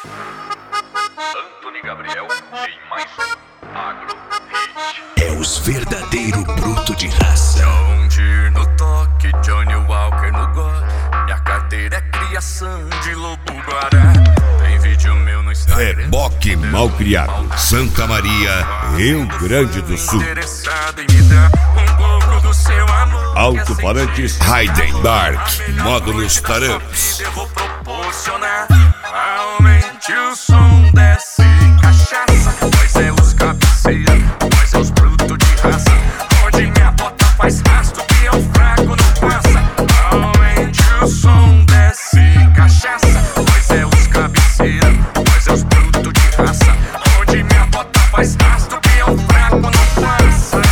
Antony Gabriel em mais um Agro Hit. É os verdadeiro bruto de raça. John Deere no toque, Johnny Walker no gole. Minha carteira é criação de lobo guará. Tem vídeo meu no Instagram. Reboque Malcriado, Santa Maria, Rio Grande do Sul. Interessado em me dar um pouco do seu amor. Alto-falantes Hayden Dark, módulos Taramps. Eu vou proporcionar. Aumente o som, desce cachaça. Pois é os cabeceiros, pois é os brutos de raça. Onde minha bota faz rastro, que é o fraco não passa. Aumente o som, desce cachaça. Pois é os cabeceiros, pois é os brutos de raça. Onde minha bota faz rastro, que é o fraco não passa.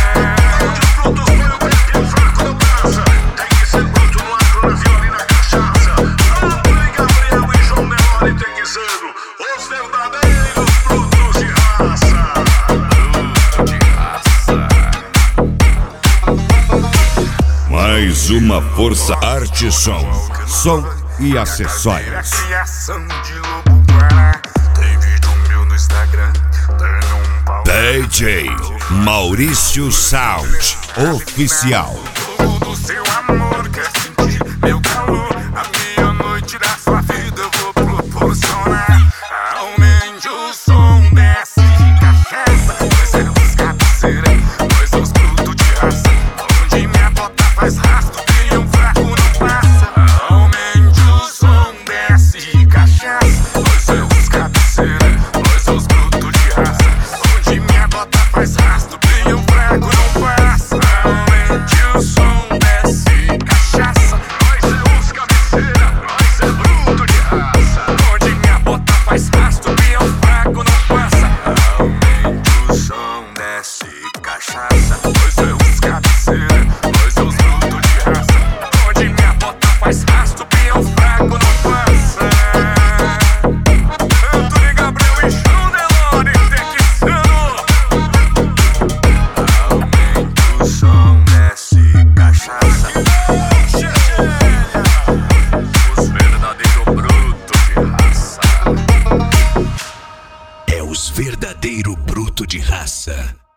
Mais uma força arte som e acessórios. Criação de lobo guará. Tem vídeo meu no Instagram. Tem um pau. DJ Maurício Sound Oficial. Do seu amor, quer sentir meu calor. A meia-noite da sua vida eu vou proporcionar. Aumente o som, desce cachaça. Pois é os cabeceiros, pois é os brutos de raça. Onde minha bota faz rastro, que um fraco não passa. Aumente o som, desce cachaça. Pois é os cabeceiros, pois é os brutos de raça. Onde minha bota faz rastro, que um fraco não passa. Aumente o som, desce cachaça. Nós é os cabeceiros, nós é bruto de raça. Onde minha bota faz rastro, que um fraco não passa. Aumente o som, desce cachaça. Pois é os cabeceiros, pois é os brutos de raça. Onde minha bota faz rastro, que um fraco não passa. Antony Gabriel e João Delore, Texano. Aumente o som, desce cachaça. Os verdadeiros brutos de raça. É os verdadeiro bruto de raça.